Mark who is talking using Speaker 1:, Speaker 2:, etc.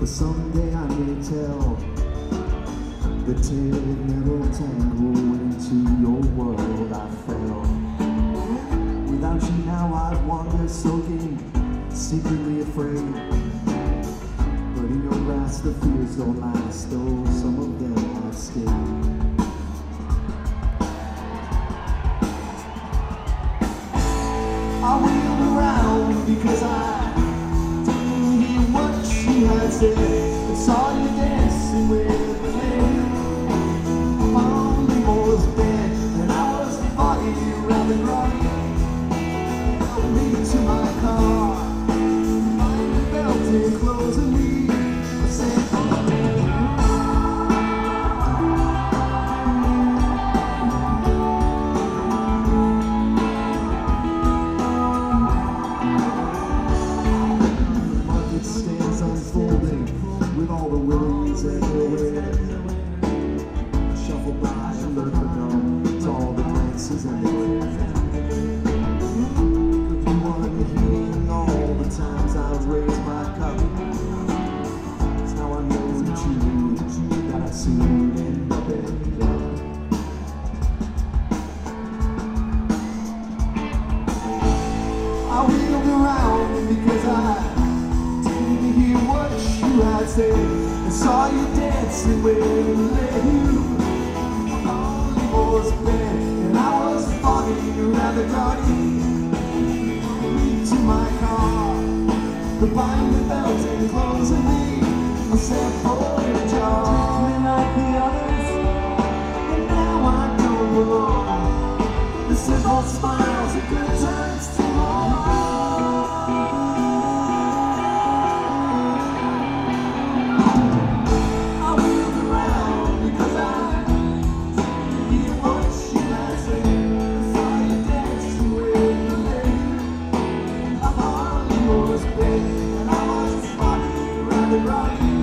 Speaker 1: But someday I may tell the tale of never tangled into your world I fell. Without you now I'd wander soaking, secretly afraid. But in your grasp the fears don't last, though some of them have stayed. I wheeled around because I didn't hear what you had said, and saw you dancing with the lady. Only was bed, and I was fogging you round and round. Help me to my car, find the belt and clothes and me. I said, with all the willies everywhere, shuffle by and learn to know to all the dances everywhere. If you want to healing all the times I've raised my cup, it's now I know that you knew that I'd soon end up in love. I wheeled around because I I said, I saw you dancing with a lady. Only was a bed, and I was fogging around the garden. Lead to my car, the bind the belt and clothes and me. I said, pull your jaw, treat me like the others, and now I don't belong. The simple smiles and good times tomorrow. Right.